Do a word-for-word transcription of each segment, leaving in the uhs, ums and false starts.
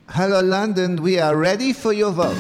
Hello London, we are ready for your vote.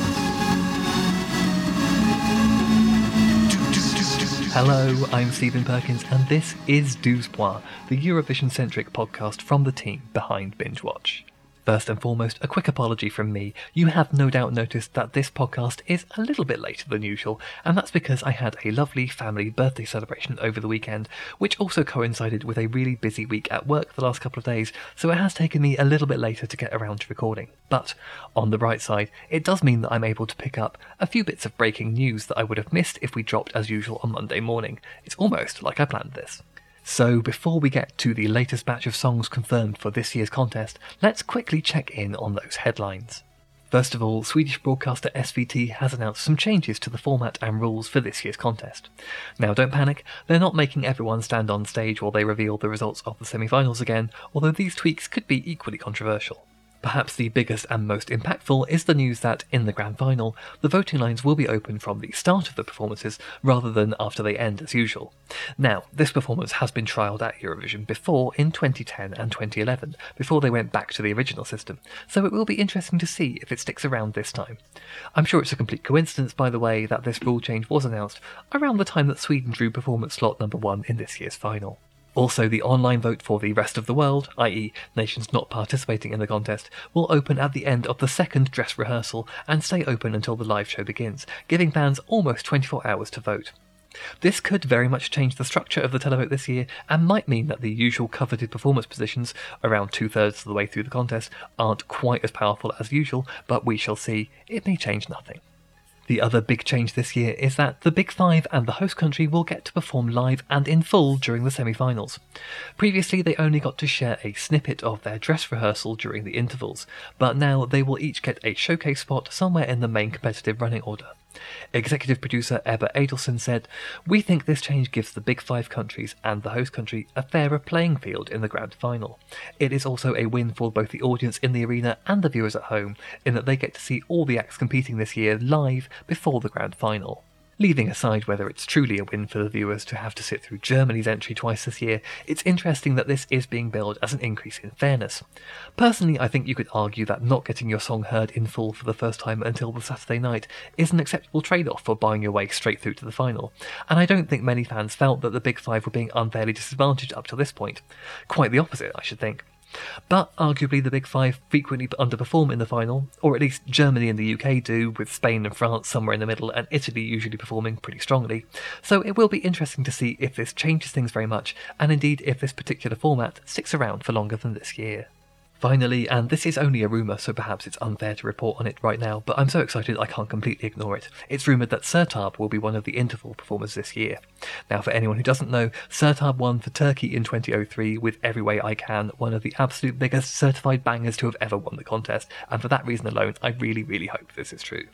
Hello, I'm Stephen Perkins, and this is Douze Points, the Eurovision-centric podcast from the team behind Binge Watch. First and foremost, a quick apology from me. You have no doubt noticed that this podcast is a little bit later than usual, and that's because I had a lovely family birthday celebration over the weekend, which also coincided with a really busy week at work the last couple of days, so it has taken me a little bit later to get around to recording. But, on the bright side, it does mean that I'm able to pick up a few bits of breaking news that I would have missed if we dropped as usual on Monday morning. It's almost like I planned this. So before we get to the latest batch of songs confirmed for this year's contest, let's quickly check in on those headlines. First of all, Swedish broadcaster S V T has announced some changes to the format and rules for this year's contest. Now don't panic, they're not making everyone stand on stage while they reveal the results of the semi-finals again, although these tweaks could be equally controversial. Perhaps the biggest and most impactful is the news that, in the grand final, the voting lines will be open from the start of the performances rather than after they end as usual. Now, this performance has been trialled at Eurovision before in twenty ten and twenty eleven, before they went back to the original system, so it will be interesting to see if it sticks around this time. I'm sure it's a complete coincidence, by the way, that this rule change was announced around the time that Sweden drew performance slot number one in this year's final. Also, the online vote for the rest of the world, that is nations not participating in the contest, will open at the end of the second dress rehearsal and stay open until the live show begins, giving fans almost twenty-four hours to vote. This could very much change the structure of the televote this year and might mean that the usual coveted performance positions, around two-thirds of the way through the contest, aren't quite as powerful as usual, but we shall see. It may change nothing. The other big change this year is that the Big Five and the host country will get to perform live and in full during the semi-finals. Previously they only got to share a snippet of their dress rehearsal during the intervals, but now they will each get a showcase spot somewhere in the main competitive running order. Executive producer Ebba Adelson said, "We think this change gives the Big Five countries and the host country a fairer playing field in the grand final. It is also a win for both the audience in the arena and the viewers at home, in that they get to see all the acts competing this year live before the grand final." Leaving aside whether it's truly a win for the viewers to have to sit through Germany's entry twice this year, it's interesting that this is being billed as an increase in fairness. Personally, I think you could argue that not getting your song heard in full for the first time until the Saturday night is an acceptable trade-off for buying your way straight through to the final, and I don't think many fans felt that the Big Five were being unfairly disadvantaged up to this point. Quite the opposite, I should think. But arguably the Big Five frequently underperform in the final, or at least Germany and the U K do, with Spain and France somewhere in the middle and Italy usually performing pretty strongly. So it will be interesting to see if this changes things very much, and indeed if this particular format sticks around for longer than this year. Finally, and this is only a rumour, so perhaps it's unfair to report on it right now, but I'm so excited I can't completely ignore it. It's rumoured that Sertab will be one of the interval performers this year. Now, for anyone who doesn't know, Sertab won for Turkey in twenty oh three with Every Way I Can, one of the absolute biggest certified bangers to have ever won the contest, and for that reason alone, I really, really hope this is true.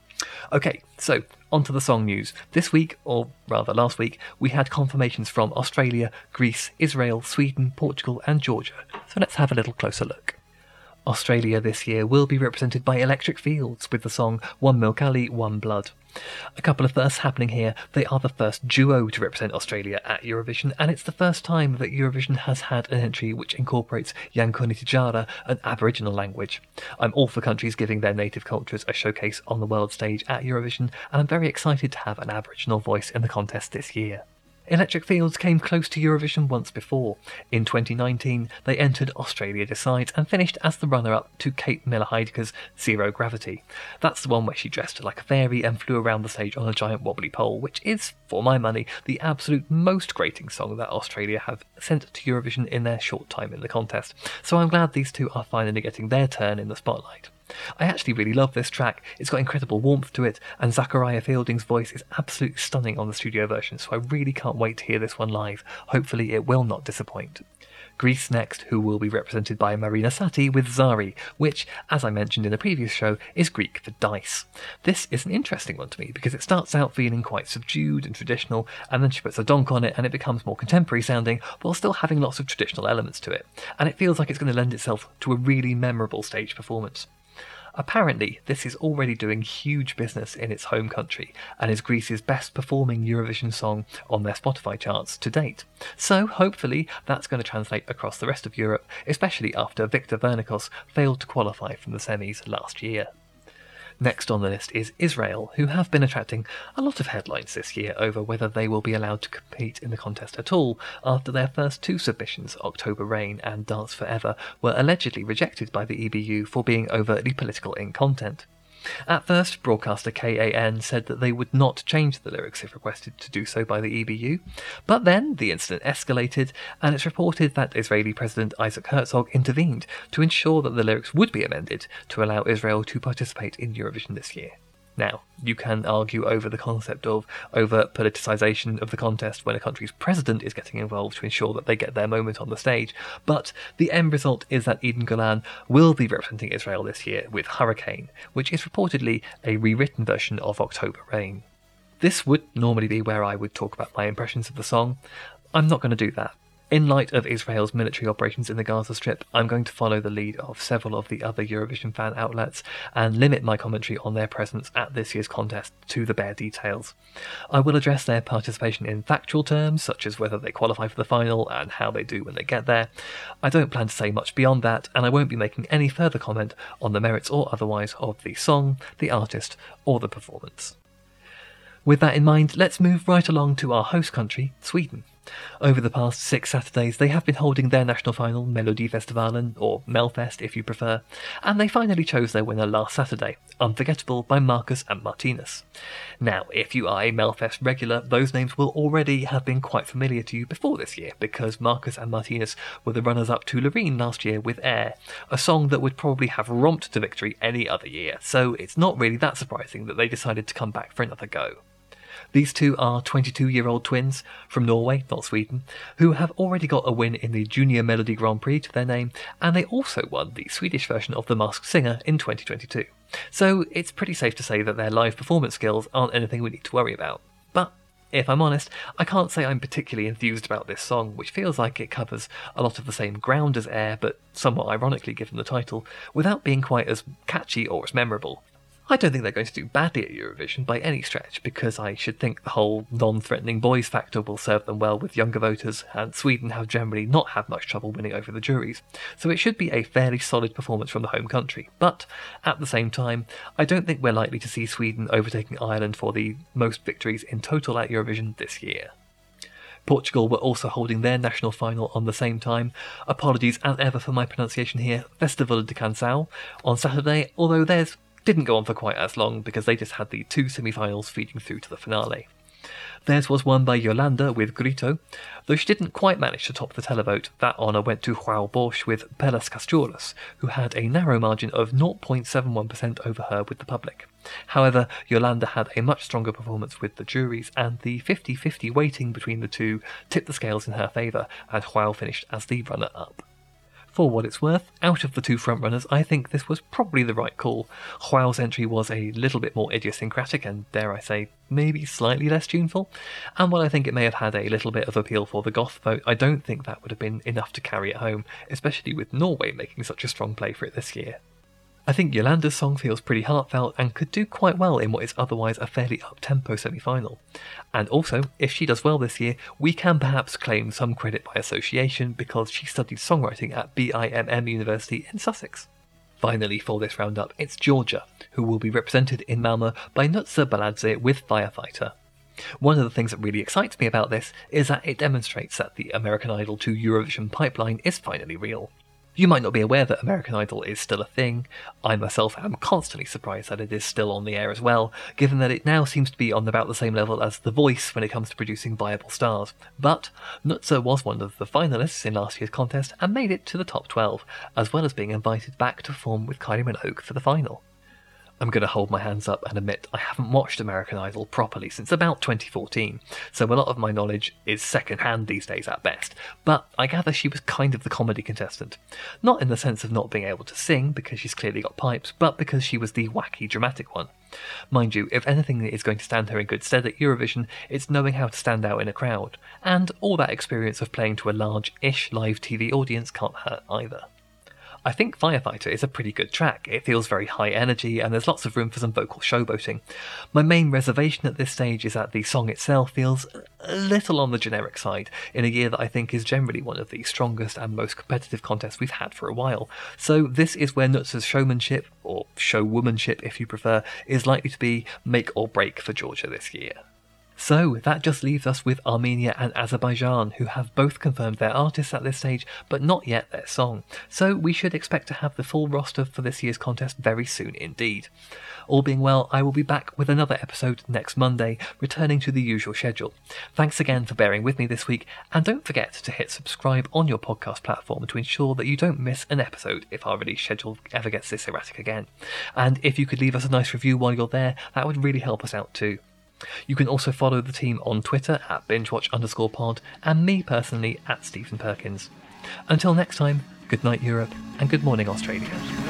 Okay, so on to the song news. This week, or rather last week, we had confirmations from Australia, Greece, Israel, Sweden, Portugal and Georgia, so let's have a little closer look. Australia this year will be represented by Electric Fields with the song One Milk Ali, One Blood. A couple of firsts happening here. They are the first duo to represent Australia at Eurovision, and it's the first time that Eurovision has had an entry which incorporates Yankuni Tijara, an Aboriginal language. I'm all for countries giving their native cultures a showcase on the world stage at Eurovision, and I'm very excited to have an Aboriginal voice in the contest this year. Electric Fields came close to Eurovision once before. In twenty nineteen, they entered Australia Decides and finished as the runner-up to Kate Miller-Heidke's Zero Gravity. That's the one where she dressed like a fairy and flew around the stage on a giant wobbly pole, which is, for my money, the absolute most grating song that Australia have sent to Eurovision in their short time in the contest. So I'm glad these two are finally getting their turn in the spotlight. I actually really love this track. It's got incredible warmth to it, and Zachariah Fielding's voice is absolutely stunning on the studio version, so I really can't wait to hear this one live. Hopefully it will not disappoint. Greece next, who will be represented by Marina Satti with Zari, which, as I mentioned in a previous show, is Greek for dice. This is an interesting one to me because it starts out feeling quite subdued and traditional, and then she puts a donk on it and it becomes more contemporary sounding, while still having lots of traditional elements to it, and it feels like it's going to lend itself to a really memorable stage performance. Apparently, this is already doing huge business in its home country and is Greece's best performing Eurovision song on their Spotify charts to date. So hopefully that's going to translate across the rest of Europe, especially after Victor Vernikos failed to qualify from the semis last year. Next on the list is Israel, who have been attracting a lot of headlines this year over whether they will be allowed to compete in the contest at all after their first two submissions, October Rain and Dance Forever, were allegedly rejected by the E B U for being overtly political in content. At first, broadcaster K A N said that they would not change the lyrics if requested to do so by the E B U, but then the incident escalated, and it's reported that Israeli President Isaac Herzog intervened to ensure that the lyrics would be amended to allow Israel to participate in Eurovision this year. Now, you can argue over the concept of overt politicisation of the contest when a country's president is getting involved to ensure that they get their moment on the stage, but the end result is that Eden Golan will be representing Israel this year with Hurricane, which is reportedly a rewritten version of October Rain. This would normally be where I would talk about my impressions of the song. I'm not going to do that. In light of Israel's military operations in the Gaza Strip, I'm going to follow the lead of several of the other Eurovision fan outlets and limit my commentary on their presence at this year's contest to the bare details. I will address their participation in factual terms, such as whether they qualify for the final and how they do when they get there. I don't plan to say much beyond that, and I won't be making any further comment on the merits or otherwise of the song, the artist, or the performance. With that in mind, let's move right along to our host country, Sweden. Over the past six Saturdays, they have been holding their national final, Melodifestivalen, or Melfest if you prefer, and they finally chose their winner last Saturday, Unforgettable by Marcus and Martinus. Now, if you are a Melfest regular, those names will already have been quite familiar to you before this year, because Marcus and Martinus were the runners-up to Loreen last year with Air, a song that would probably have romped to victory any other year, so it's not really that surprising that they decided to come back for another go. These two are twenty-two-year-old twins from Norway, not Sweden, who have already got a win in the Junior Melody Grand Prix to their name, and they also won the Swedish version of The Masked Singer in twenty twenty-two. So it's pretty safe to say that their live performance skills aren't anything we need to worry about. But if I'm honest, I can't say I'm particularly enthused about this song, which feels like it covers a lot of the same ground as Air, but somewhat ironically given the title, without being quite as catchy or as memorable. I don't think they're going to do badly at Eurovision by any stretch, because I should think the whole non-threatening boys factor will serve them well with younger voters, and Sweden have generally not had much trouble winning over the juries, so it should be a fairly solid performance from the home country. But, at the same time, I don't think we're likely to see Sweden overtaking Ireland for the most victories in total at Eurovision this year. Portugal were also holding their national final on the same time. Apologies as ever for my pronunciation here, Festival de Canção, on Saturday, although theirs didn't go on for quite as long because they just had the two semi-finals feeding through to the finale. Theirs was won by Yolanda with Grito, though she didn't quite manage to top the televote. That honour went to João Bosch with Pelas Castjuras, who had a narrow margin of zero point seven one percent over her with the public. However, Yolanda had a much stronger performance with the juries, and the fifty-fifty weighting between the two tipped the scales in her favour, and João finished as the runner-up. For what it's worth, out of the two frontrunners, I think this was probably the right call. João's entry was a little bit more idiosyncratic and, dare I say, maybe slightly less tuneful, and while I think it may have had a little bit of appeal for the goth vote, I don't think that would have been enough to carry it home, especially with Norway making such a strong play for it this year. I think Yolanda's song feels pretty heartfelt and could do quite well in what is otherwise a fairly up-tempo semi-final. And also, if she does well this year, we can perhaps claim some credit by association because she studied songwriting at B I M M University in Sussex. Finally, for this roundup, it's Georgia, who will be represented in Malmö by Nutsa Baladze with Firefighter. One of the things that really excites me about this is that it demonstrates that the American Idol to Eurovision pipeline is finally real. You might not be aware that American Idol is still a thing. I myself am constantly surprised that it is still on the air as well, given that it now seems to be on about the same level as The Voice when it comes to producing viable stars. But Nutsa was one of the finalists in last year's contest and made it to the top twelve, as well as being invited back to perform with Kylie Minogue for the final. I'm going to hold my hands up and admit I haven't watched American Idol properly since about twenty fourteen, so a lot of my knowledge is second-hand these days at best, but I gather she was kind of the comedy contestant. Not in the sense of not being able to sing, because she's clearly got pipes, but because she was the wacky, dramatic one. Mind you, if anything is going to stand her in good stead at Eurovision, it's knowing how to stand out in a crowd, and all that experience of playing to a large-ish live T V audience can't hurt either. I think Firefighter is a pretty good track. It feels very high energy and there's lots of room for some vocal showboating. My main reservation at this stage is that the song itself feels a little on the generic side, in a year that I think is generally one of the strongest and most competitive contests we've had for a while. So this is where Nutzer's showmanship, or showwomanship if you prefer, is likely to be make or break for Georgia this year. So that just leaves us with Armenia and Azerbaijan, who have both confirmed their artists at this stage, but not yet their song. So we should expect to have the full roster for this year's contest very soon indeed. All being well, I will be back with another episode next Monday, returning to the usual schedule. Thanks again for bearing with me this week, and don't forget to hit subscribe on your podcast platform to ensure that you don't miss an episode if our release schedule ever gets this erratic again. And if you could leave us a nice review while you're there, that would really help us out too. You can also follow the team on Twitter at bingewatch underscore pod and me personally at Stephen Perkins. Until next time, good night Europe and good morning Australia.